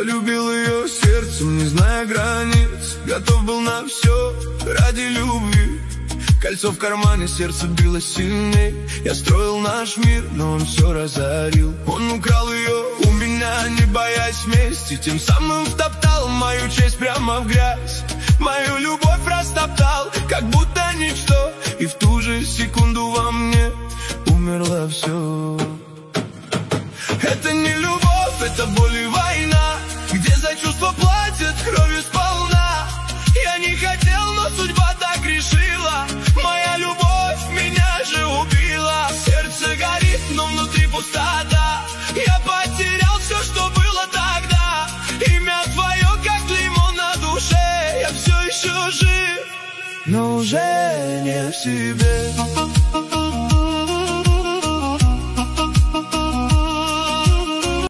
любил ее сердцем, не зная границ. Готов был на все ради любви. Кольцо в кармане, сердце билось сильней. Я строил наш мир, но он все разорил. Он украл ее у меня, не боясь мести. Тем самым втоптал мою честь прямо в грязь. Мою любовь растоптал, как будто ничто. И в ту же секунду во мне умерло все. Это не любовь, это боль и война, где за чувство платят кровью сполна. Я не хотел, но судьба так решила. Моя любовь меня же убила. Сердце горит, но внутри пустота. Я потерял все, что было тогда. Имя твое, как лимон на душе. Я все еще жив, но уже не в себе.